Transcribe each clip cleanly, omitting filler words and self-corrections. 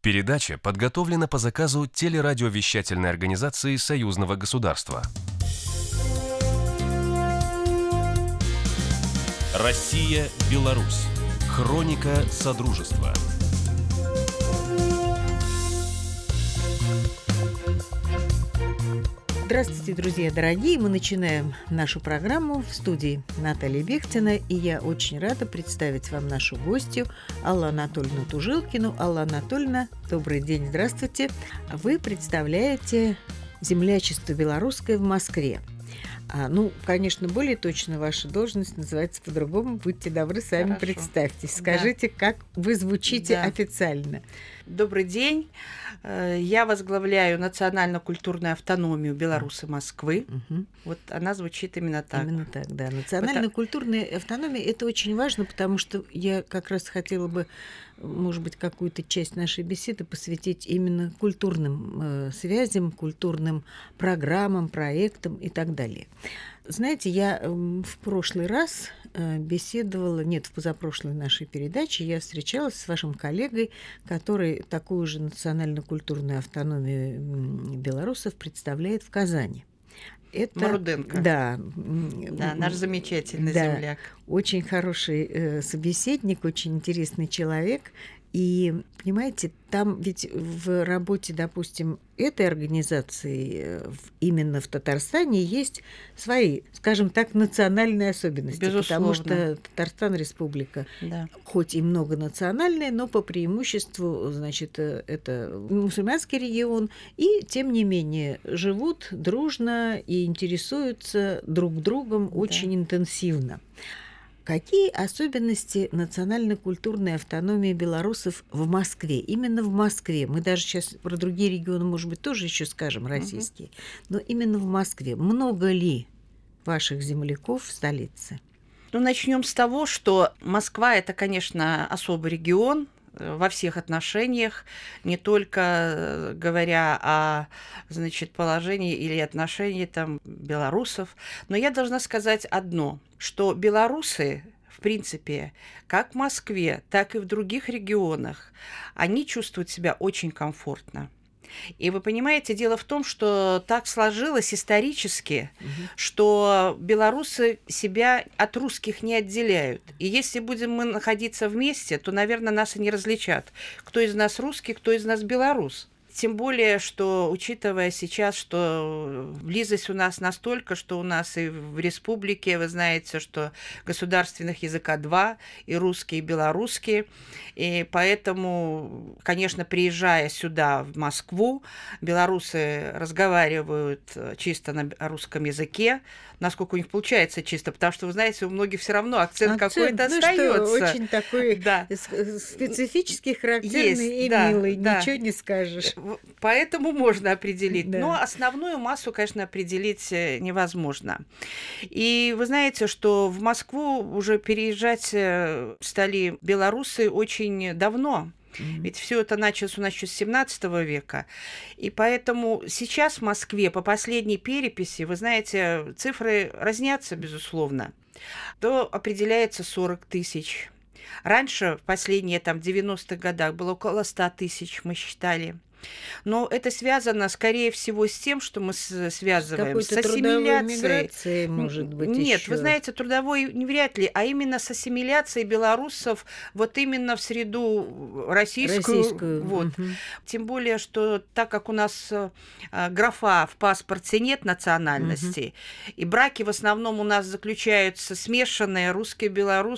Передача подготовлена по заказу телерадиовещательной организации Союзного государства. Россия-Беларусь. Хроника Содружества. Здравствуйте, друзья дорогие! Мы начинаем нашу программу в студии Наталья Бехтина, и я очень рада представить вам нашу гостью Аллу Анатольевну Тужилкину. Алла Анатольевна, добрый день, здравствуйте! Вы представляете землячество белорусское в Москве. Конечно, более точно ваша должность называется по-другому. Будьте добры, сами Хорошо. Представьтесь. Скажите, как вы звучите официально. Добрый день. Я возглавляю национально-культурную автономию белорусы Москвы. Угу. Вот она звучит именно так. Именно так, да. Национально-культурная автономия – это очень важно, потому что я как раз хотела бы, может быть, какую-то часть нашей беседы посвятить именно культурным связям, культурным программам, проектам и так далее. Знаете, я в прошлый раз в позапрошлой нашей передаче я встречалась с вашим коллегой, который такую же национально-культурную автономию белорусов представляет в Казани. Это Маруденко. Да, наш замечательный земляк. Очень хороший собеседник, очень интересный человек. И, понимаете, там ведь в работе, допустим, этой организации именно в Татарстане есть свои, скажем так, национальные особенности. Безусловно. Потому что Татарстан республика, хоть и многонациональная, но по преимуществу, значит, это мусульманский регион, и, тем не менее, живут дружно и интересуются друг другом очень интенсивно. Какие особенности национально-культурной автономии белорусов в Москве? Именно в Москве. Мы даже сейчас про другие регионы, может быть, тоже еще скажем, российские. Но именно в Москве. Много ли ваших земляков в столице? Начнем с того, что Москва – это, конечно, особый регион во всех отношениях, не только говоря о, положении или отношении белорусов. Но я должна сказать одно, что белорусы, в принципе, как в Москве, так и в других регионах, они чувствуют себя очень комфортно. И вы понимаете, дело в том, что так сложилось исторически, что белорусы себя от русских не отделяют. И если будем мы находиться вместе, то, наверное, нас и не различат. Кто из нас русский, кто из нас белорус. Тем более, что, учитывая сейчас, что близость у нас настолько, что у нас и в республике, вы знаете, что государственных языка два, и русский, и белорусский. И поэтому, конечно, приезжая сюда, в Москву, белорусы разговаривают чисто на русском языке, насколько у них получается чисто, потому что, вы знаете, у многих все равно акцент какой-то остается. Очень такой специфический, характерный и милый, ничего не скажешь. Поэтому можно определить. Но основную массу, конечно, определить невозможно. И вы знаете, что в Москву уже переезжать стали белорусы очень давно. Ведь все это началось у нас еще с 17 века. И поэтому сейчас в Москве по последней переписи, вы знаете, цифры разнятся, безусловно. То определяется 40 тысяч. Раньше, в последние 90-х годах, было около 100 тысяч, мы считали. Но это связано, скорее всего, с тем, что мы связываем с ассимиляцией. Может быть, Нет, ещё. Вы знаете, трудовой вряд ли, а именно с ассимиляцией белорусов вот именно в среду российскую. Вот. Тем более, что так как у нас графа в паспорте нет национальности, и браки в основном у нас заключаются смешанные русские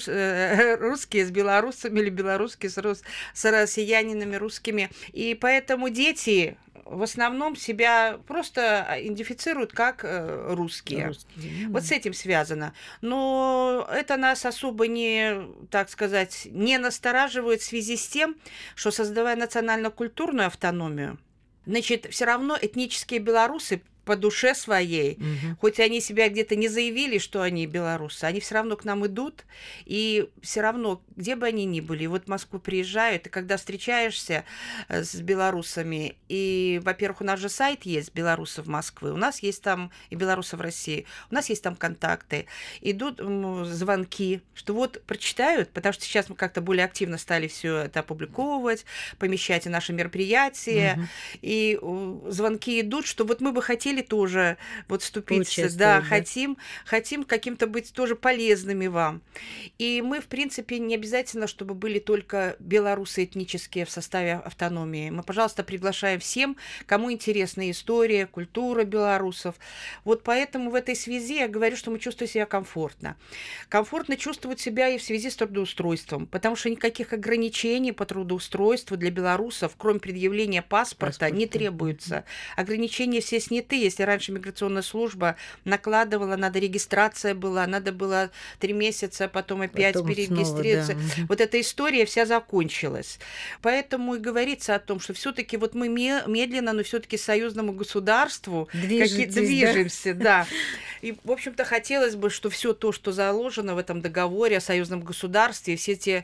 с белорусами или белорусские с россиянинами русскими, и поэтому дети в основном себя просто идентифицируют как русские. Вот с этим связано. Но это нас особо не, так сказать, не настораживает в связи с тем, что, создавая национально-культурную автономию, все равно этнические белорусы по душе своей, хоть они себя где-то не заявили, что они белорусы, они все равно к нам идут, и все равно, где бы они ни были, вот в Москву приезжают, и когда встречаешься с белорусами, и, во-первых, у нас же сайт есть белорусов Москвы, у нас есть там и белорусов России, у нас есть там контакты, идут звонки, что вот прочитают, потому что сейчас мы как-то более активно стали все это опубликовывать, помещать и наши мероприятия, и звонки идут, что вот мы бы хотели тоже вот вступиться, да, хотим каким-то быть тоже полезными вам. И мы, в принципе, не обязательно, чтобы были только белорусы этнические в составе автономии. Мы, пожалуйста, приглашаем всем, кому интересна история, культура белорусов. Вот поэтому в этой связи я говорю, что мы чувствуем себя комфортно. Комфортно чувствовать себя и в связи с трудоустройством, потому что никаких ограничений по трудоустройству для белорусов, кроме предъявления паспорта, не требуется. Ограничения все сняты. Если раньше миграционная служба накладывала, надо регистрация была, надо было 3 месяца, потом опять перерегистрироваться. Снова, да. Вот эта история вся закончилась. Поэтому и говорится о том, что все-таки вот мы медленно, но все-таки союзному государству движемся, да. И, в общем-то, хотелось бы, что все то, что заложено в этом договоре о союзном государстве, все те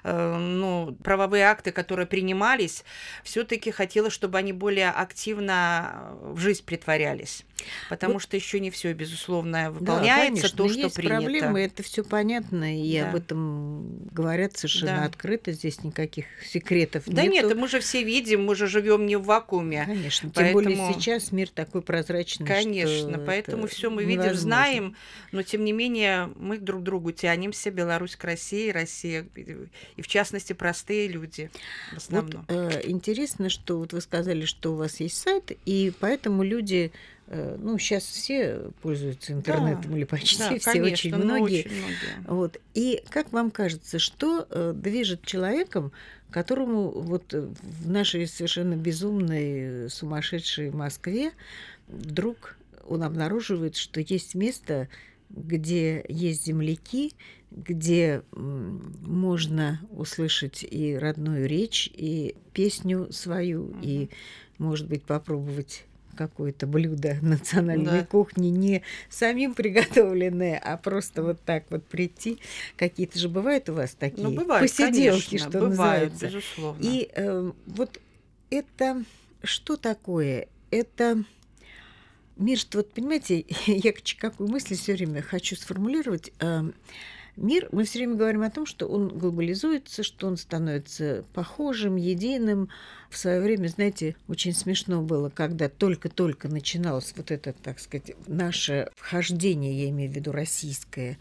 правовые акты, которые принимались, все-таки хотелось, чтобы они более активно в жизнь притворялись. Потому что еще не все, безусловно, выполняется, да, то, что есть принято. Проблемы, это все понятно, и об этом говорят совершенно открыто, здесь никаких секретов нету. Да нет, мы же все видим, мы же живем не в вакууме. Конечно, тем более сейчас мир такой прозрачный. Конечно, поэтому все мы видим, знаем, но тем не менее мы друг к другу тянемся, Беларусь к России, Россия, и в частности простые люди в основном. Вот, интересно, что вот вы сказали, что у вас есть сайт, и поэтому люди... сейчас все пользуются интернетом, или почти все, конечно, очень многие. Вот. И как вам кажется, что движет человеком, которому вот в нашей совершенно безумной, сумасшедшей Москве вдруг он обнаруживает, что есть место, где есть земляки, где можно услышать и родную речь, и песню свою, и, может быть, попробовать какое-то блюдо национальной кухни, не самим приготовленное, а просто вот так вот прийти. Какие-то же бывают у вас такие бывают, посиделки, конечно, что бывают, называется. Безусловно. И вот это что такое? Это мир, что вот, понимаете, я какую мысль все время хочу сформулировать. Мир, мы все время говорим о том, что он глобализуется, что он становится похожим, единым. В свое время, знаете, очень смешно было, когда только-только начиналось вот это, так сказать, наше вхождение, я имею в виду российское,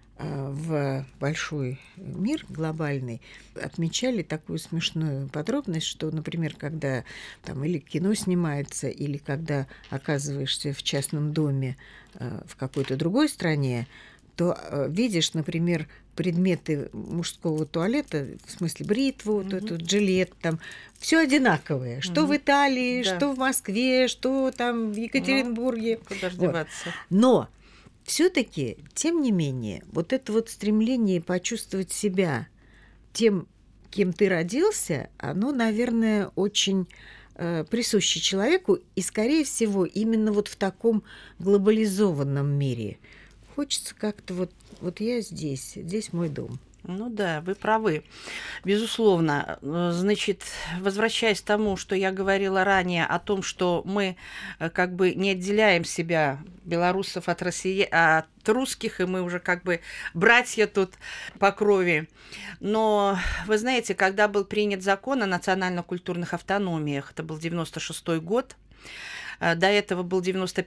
в большой мир глобальный, отмечали такую смешную подробность, что, например, когда там или кино снимается, или когда оказываешься в частном доме в какой-то другой стране, то видишь, например, предметы мужского туалета, в смысле бритву, вот эту жилет, там, все одинаковое. Что в Италии, что в Москве, что там в Екатеринбурге. Куда ж деваться? Но все-таки, тем не менее, вот это вот стремление почувствовать себя тем, кем ты родился, оно, наверное, очень присуще человеку, и, скорее всего, именно вот в таком глобализованном мире. Хочется как-то вот я здесь мой дом. Ну да, вы правы. Безусловно. Значит, возвращаясь к тому, что я говорила ранее о том, что мы как бы не отделяем себя, белорусов, от русских, и мы уже как бы братья тут по крови. Но, вы знаете, когда был принят закон о национально-культурных автономиях, это был 96-й год, до этого был в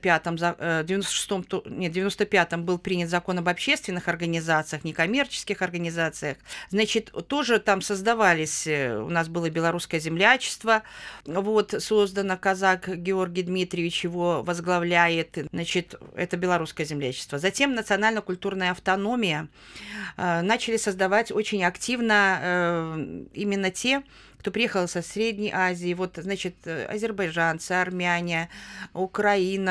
95-м был принят закон об общественных организациях, некоммерческих организациях. Значит, тоже там создавались, у нас было белорусское землячество, вот, создано казак Георгий Дмитриевич, его возглавляет, значит, это белорусское землячество. Затем национально-культурная автономия начали создавать очень активно именно те, кто приехал со Средней Азии, вот, значит, азербайджанцы, армяне, Украина,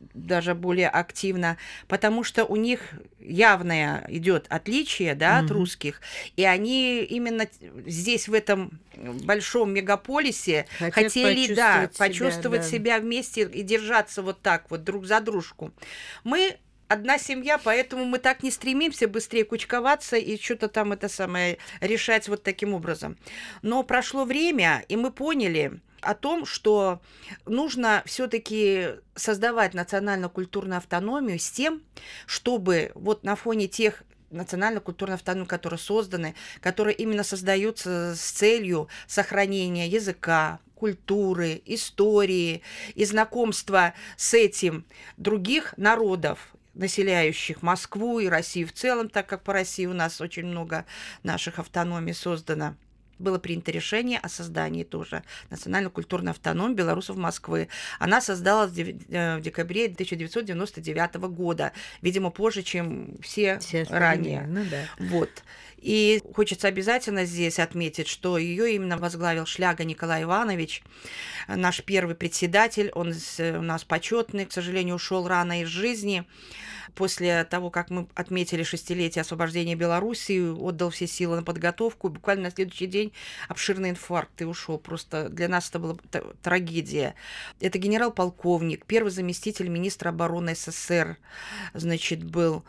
даже более активно, потому что у них явное идет отличие, да, от русских, и они именно здесь, в этом большом мегаполисе, хотели, почувствовать себя вместе и держаться вот так вот друг за дружку. Мы одна семья, поэтому мы так не стремимся быстрее кучковаться и что-то там решать вот таким образом. Но прошло время, и мы поняли о том, что нужно все-таки создавать национально-культурную автономию с тем, чтобы вот на фоне тех национально-культурной автономии, которые созданы, которые именно создаются с целью сохранения языка, культуры, истории и знакомства с этим других народов, населяющих Москву и Россию в целом, так как по России у нас очень много наших автономий создано. Было принято решение о создании тоже национально-культурной автономии белорусов Москвы. Она создалась в декабре 1999 года, видимо, позже, чем все ранее. Ну, да. Вот. И хочется обязательно здесь отметить, что ее именно возглавил Шляга Николай Иванович, наш первый председатель. Он у нас почетный, к сожалению, ушел рано из жизни. После того, как мы отметили 6-летие освобождения Белоруссии, отдал все силы на подготовку. Буквально на следующий день обширный инфаркт и ушел. Просто для нас это была трагедия. Это генерал-полковник, первый заместитель министра обороны СССР, значит, был.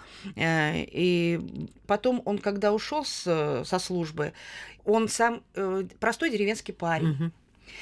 И потом он, когда ушел со службы, он сам простой деревенский парень.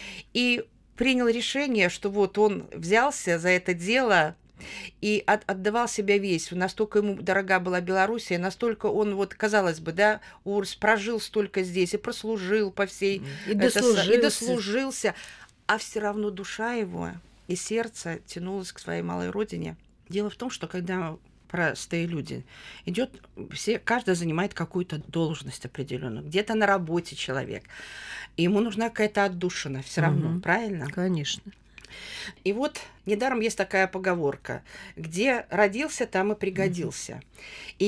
И принял решение, что вот он взялся за это дело и отдавал себя весь. Настолько ему дорога была Белоруссия, настолько он, вот, казалось бы, да, Урс прожил столько здесь и прослужил по всей... И дослужился. А все равно душа его и сердце тянулось к своей малой родине. Дело в том, что когда простые люди идет, каждый занимает какую-то должность определенную, где-то на работе человек, и ему нужна какая-то отдушина все равно, правильно? Конечно. И вот недаром есть такая поговорка: где родился, там и пригодился. И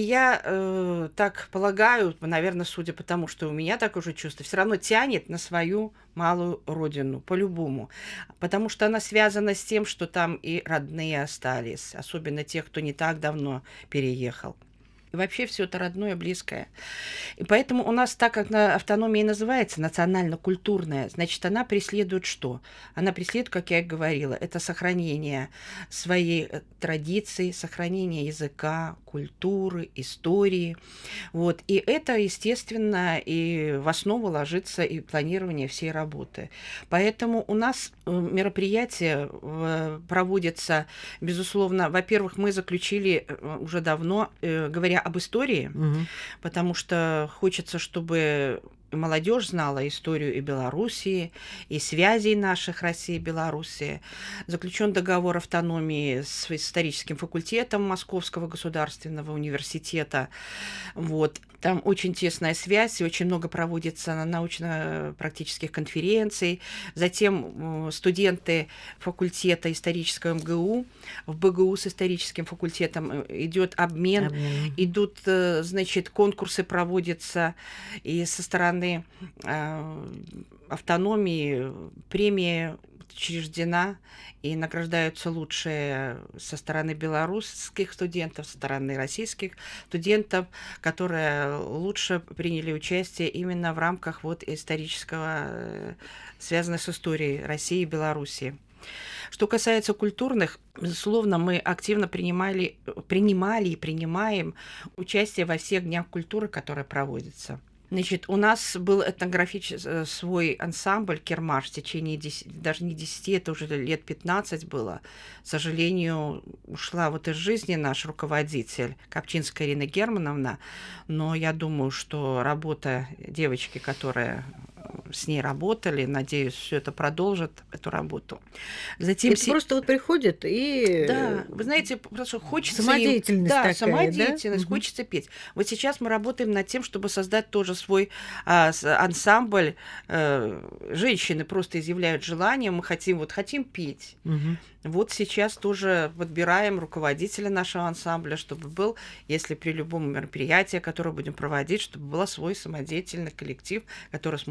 я так полагаю, наверное, судя по тому, что у меня такое же чувство, все равно тянет на свою малую родину, по-любому. Потому что она связана с тем, что там и родные остались, особенно тех, кто не так давно переехал. И вообще все это родное, близкое. И поэтому у нас, так как автономия называется, национально-культурная, значит, она преследует что? Она преследует, как я и говорила, это сохранение своей традиции, сохранение языка, культуры, истории. Вот. И это, естественно, и в основу ложится и планирование всей работы. Поэтому у нас мероприятия проводятся, безусловно, во-первых, мы заключили уже давно, говоря об истории, потому что хочется, чтобы молодежь знала историю и Белоруссии, и связей наших России и Белоруссии. Заключен договор автономии с историческим факультетом Московского государственного университета. Вот. Там очень тесная связь, и очень много проводится научно-практических конференций. Затем студенты факультета исторического МГУ, в БГУ с историческим факультетом идет обмен. Идут, значит, конкурсы проводятся, и со стороны автономии премия учреждена, и награждаются лучшие со стороны белорусских студентов, со стороны российских студентов, которые лучше приняли участие именно в рамках вот исторического, связанного с историей России и Белоруссии. Что касается культурных, безусловно, мы активно принимали и принимаем участие во всех днях культуры, которые проводятся. Значит, у нас был этнографический свой ансамбль «Кермаш» в течение 10, даже не 10, это уже лет 15 было. К сожалению, ушла вот из жизни наш руководитель, Копчинская Ирина Германовна, но я думаю, что работа девочки, которая с ней работали, надеюсь, все это продолжит, эту работу. Затем это просто вот приходит и... Да, вы знаете, просто хочется самодеятельность им... такая, самодеятельность, хочется петь. Вот сейчас мы работаем над тем, чтобы создать тоже свой ансамбль. Женщины просто изъявляют желание, мы хотим петь. Вот сейчас тоже подбираем руководителя нашего ансамбля, чтобы был, если при любом мероприятии, которое будем проводить, чтобы был свой самодеятельный коллектив, который сможет выступить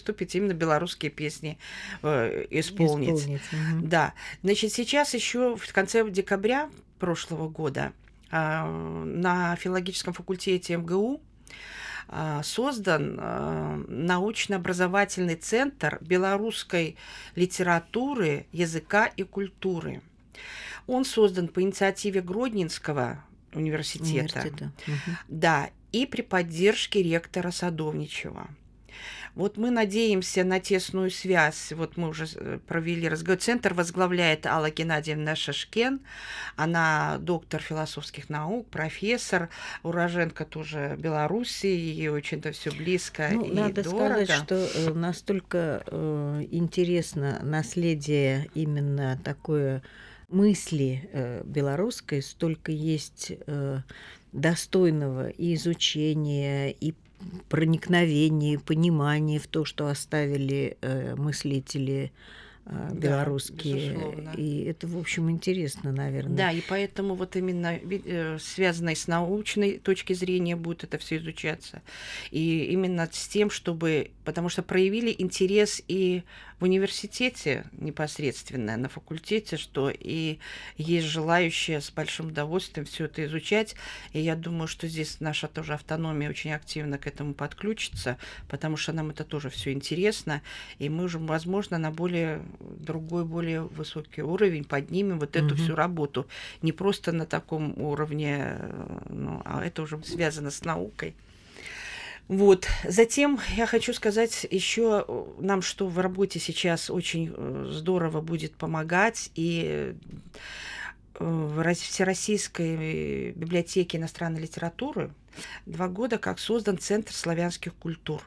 выступить, именно белорусские песни исполнить. Да. Значит, сейчас еще в конце декабря прошлого года на филологическом факультете МГУ создан научно-образовательный центр белорусской литературы, языка и культуры. Он создан по инициативе Гродненского университета. Да, и при поддержке ректора Садовничева. Вот мы надеемся на тесную связь. Вот мы уже провели разговор. Центр возглавляет Алла Геннадьевна Шашкен. Она доктор философских наук, профессор, уроженка тоже Беларуси. Ей очень-то все близко и надо дорого. сказать, что настолько интересно наследие именно такое мысли белорусской, столько есть достойного и изучения, и проникновение, понимание в то, что оставили мыслители белорусские. Безусловно. И это, в общем, интересно, наверное. Да, и поэтому вот именно связанной с научной точки зрения будет это все изучаться. И именно с тем, чтобы... Потому что проявили интерес и в университете непосредственно, на факультете, что и есть желающие с большим удовольствием все это изучать. И я думаю, что здесь наша тоже автономия очень активно к этому подключится, потому что нам это тоже все интересно. И мы уже, возможно, на другой, более высокий уровень поднимем вот эту всю работу. Не просто на таком уровне, а это уже связано с наукой. Вот. Затем я хочу сказать еще нам, что в работе сейчас очень здорово будет помогать, и в Всероссийской библиотеке иностранной литературы 2 года как создан Центр славянских культур.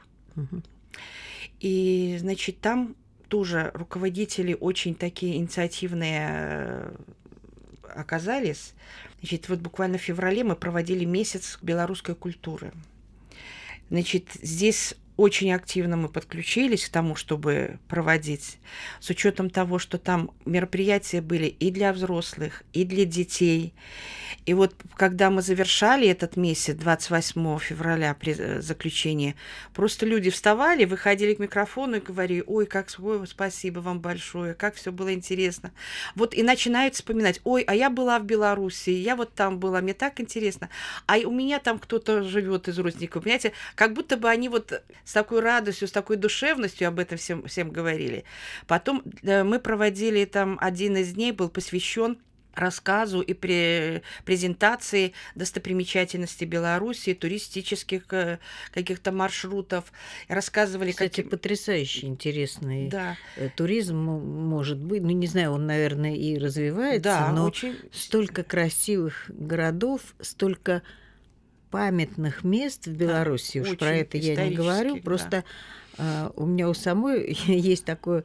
И, значит, там тоже руководители очень такие инициативные оказались. Значит, вот буквально в феврале мы проводили месяц белорусской культуры. Значит, здесь очень активно мы подключились к тому, чтобы проводить, с учетом того, что там мероприятия были и для взрослых, и для детей. И вот когда мы завершали этот месяц, 28 февраля, при заключении, просто люди вставали, выходили к микрофону и говорили: ой, спасибо вам большое, как все было интересно. Вот и начинают вспоминать: ой, а я была в Беларуси, я вот там была, мне так интересно. А у меня там кто-то живет из родственников, понимаете, как будто бы они вот с такой радостью, с такой душевностью об этом всем говорили. Потом мы проводили там, один из дней был посвящен рассказу и презентации достопримечательностей Беларуси, туристических каких-то маршрутов. Рассказывали, кстати, потрясающе интересный да. Туризм может быть. Ну, не знаю, он, наверное, и развивается, да, но очень... столько красивых городов, столько памятных мест в Беларуси, уж про это я не говорю. Просто у меня у самой есть такое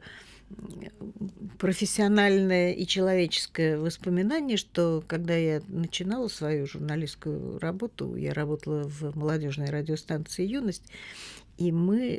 профессиональное и человеческое воспоминание, что когда я начинала свою журналистскую работу, я работала в молодежной радиостанции «Юность», и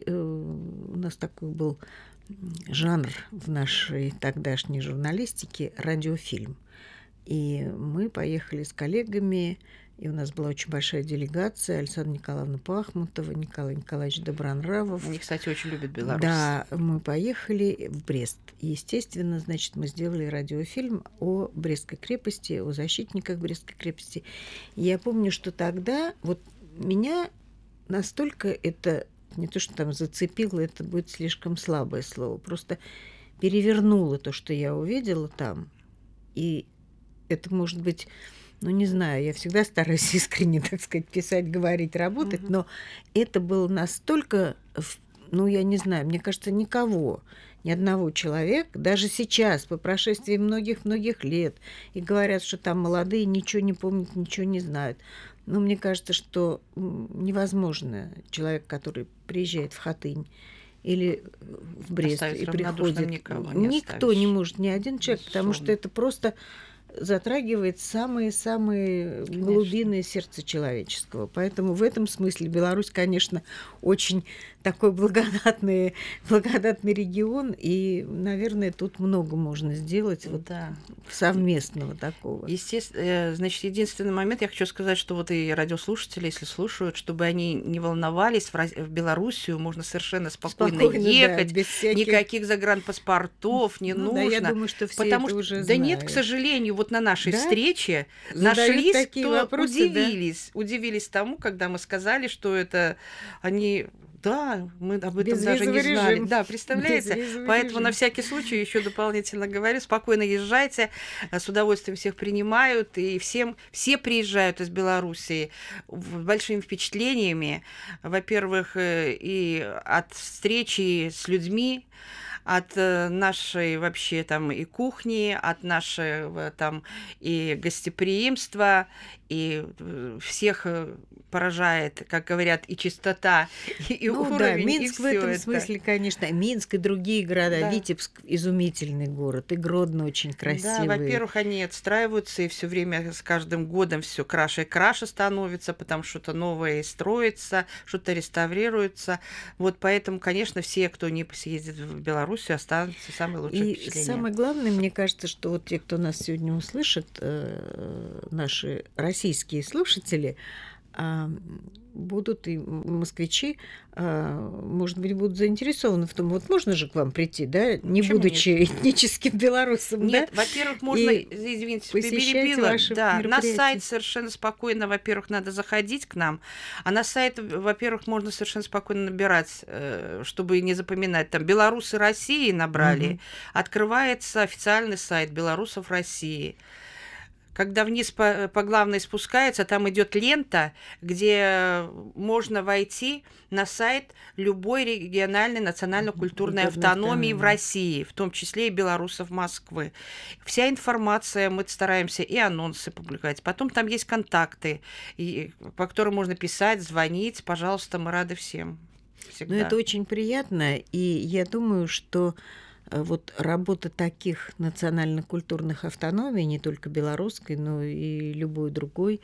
у нас такой был жанр в нашей тогдашней журналистике — радиофильм. И мы поехали с коллегами, и у нас была очень большая делегация: Александра Николаевна Пахмутова, Николай Николаевич Добронравов. Они, кстати, очень любят Беларусь. Да, мы поехали в Брест. И, естественно, значит, мы сделали радиофильм о Брестской крепости, о защитниках Брестской крепости. И я помню, что тогда вот меня настолько это, не то что там зацепило, это будет слишком слабое слово, просто перевернуло то, что я увидела там. И это, может быть, ну, не знаю, я всегда стараюсь искренне, так сказать, писать, говорить, работать, но это было настолько, ну, я не знаю, мне кажется, ни одного человека, даже сейчас, по прошествии многих-многих лет, и говорят, что там молодые ничего не помнят, ничего не знают. Но мне кажется, что невозможно человек, который приезжает в Хатынь или в Брест и приходит, никто не может, ни один человек, потому что это просто затрагивает самые-самые глубины сердца человеческого. Поэтому в этом смысле Беларусь, конечно, очень такой благодатный регион, и, наверное, тут много можно сделать совместного такого. Естественно, значит, единственный момент, я хочу сказать, что вот и радиослушатели, если слушают, чтобы они не волновались, в Белоруссию можно совершенно спокойно ехать, без всяких... никаких загранпаспортов не нужно. Да, я думаю, что все потому это что, уже да знают. Нет, к сожалению, вот на нашей встрече задают нашлись, такие кто вопросы, удивились тому, когда мы сказали, что это они... Да, мы об этом даже не знали. Режим. Да, представляете? Поэтому на всякий случай еще дополнительно говорю, спокойно езжайте, с удовольствием всех принимают, и все приезжают из Белоруссии с большими впечатлениями. Во-первых, и от встречи с людьми, от нашей вообще там и кухни, от нашего там и гостеприимства, и всех поражает, как говорят, и чистота, и уровень, да, Минск и в этом это. смысле, конечно, Минск и другие города, да. Витебск изумительный город, и Гродно очень красивый. Да, во-первых, они отстраиваются, и все время с каждым годом все краше и краше становится, потому что что-то новое строится, что-то реставрируется. Вот поэтому, конечно, все, кто не съездит в Белоруссию, останутся самые лучшие впечатления. И самое главное, мне кажется, что вот те, кто нас сегодня услышит, наши российские слушатели, будут и москвичи, может быть, будут заинтересованы в том, вот можно же к вам прийти, да, не почему будучи нет? Этническим белорусом, нет, да? Во-первых, можно, извините, перебила, да, на сайт совершенно спокойно, во-первых, надо заходить к нам, а на сайт, во-первых, можно совершенно спокойно набирать, чтобы не запоминать, там, «Белорусы России» набрали, открывается официальный сайт «Белорусов России». Когда вниз по главной спускается, там идет лента, где можно войти на сайт любой региональной национально-культурной автономии в России, в том числе и белорусов Москвы. Вся информация, мы стараемся и анонсы публиковать. Потом там есть контакты, по которым можно писать, звонить. Пожалуйста, мы рады всем. Всегда. Ну, это очень приятно, и я думаю, что вот работа таких национально-культурных автономий, не только белорусской, но и любой другой,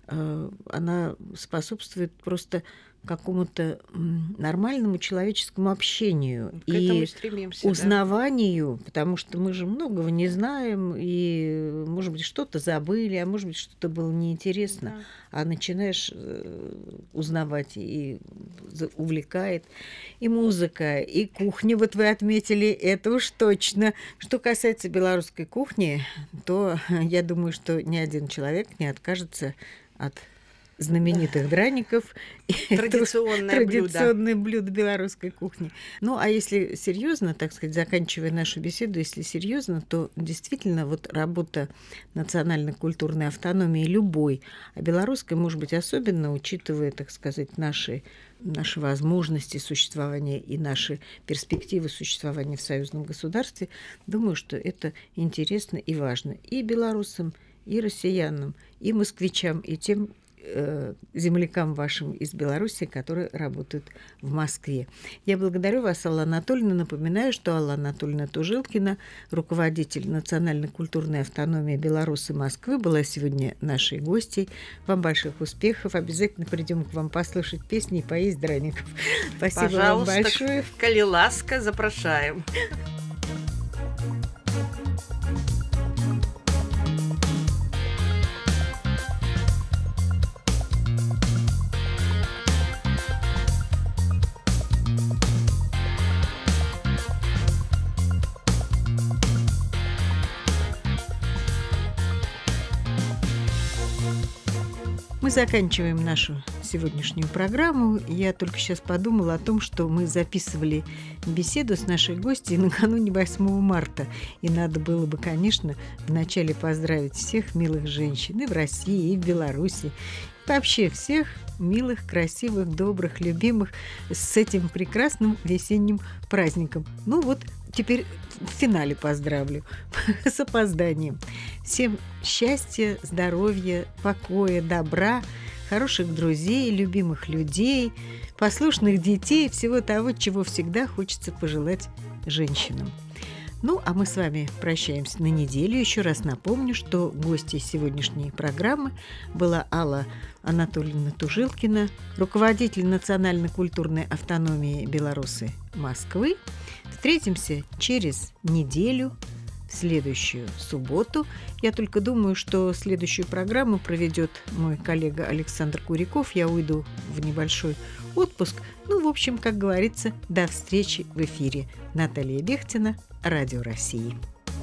она способствует просто какому-то нормальному человеческому общению и узнаванию, да? Потому что мы же многого не знаем, и, может быть, что-то забыли, а может быть, что-то было неинтересно, да. А начинаешь узнавать, и увлекает. И музыка, и кухня, вот вы отметили, это уж точно. Что касается белорусской кухни, то я думаю, что ни один человек не откажется от знаменитых драников. Традиционное блюдо белорусской кухни. Ну, а если серьезно, так сказать, заканчивая нашу беседу, если серьезно, то действительно вот работа национально-культурной автономии любой, а белорусской, может быть, особенно, учитывая, так сказать, наши возможности существования и наши перспективы существования в союзном государстве, думаю, что это интересно и важно и белорусам, и россиянам, и москвичам, и тем землякам вашим из Беларуси, которые работают в Москве. Я благодарю вас, Алла Анатольевна. Напоминаю, что Алла Анатольевна Тужилкина, руководитель национально-культурной автономии Беларуси Москвы, была сегодня нашей гостьей. Вам больших успехов. Обязательно придем к вам послушать песни и поесть драников. Спасибо вам большое. Коли ласка, запрошаем. Мы заканчиваем нашу сегодняшнюю программу. Я только сейчас подумала о том, что мы записывали беседу с нашей гостьей накануне 8 марта. И надо было бы, конечно, вначале поздравить всех милых женщин и в России, и в Беларуси. Вообще всех милых, красивых, добрых, любимых с этим прекрасным весенним праздником. Ну вот, теперь в финале поздравлю с опозданием. Всем счастья, здоровья, покоя, добра, хороших друзей, любимых людей, послушных детей, всего того, чего всегда хочется пожелать женщинам. Ну, а мы с вами прощаемся на неделю. Еще раз напомню, что гостьей сегодняшней программы была Алла Анатольевна Тужилкина, руководитель национально-культурной автономии Беларуси Москвы. Встретимся через неделю, в следующую субботу. Я только думаю, что следующую программу проведет мой коллега Александр Куряков. Я уйду в небольшой отпуск. Ну, в общем, как говорится, до встречи в эфире. Наталья Бехтина, Радио России.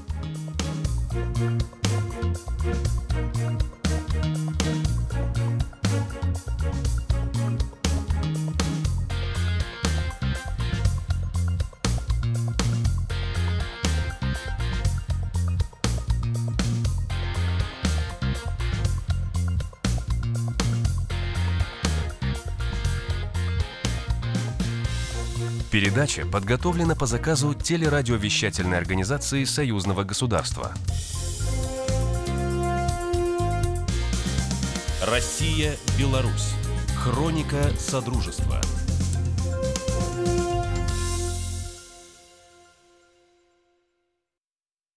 Передача подготовлена по заказу телерадиовещательной организации Союзного государства. Россия-Беларусь. Хроника Содружества.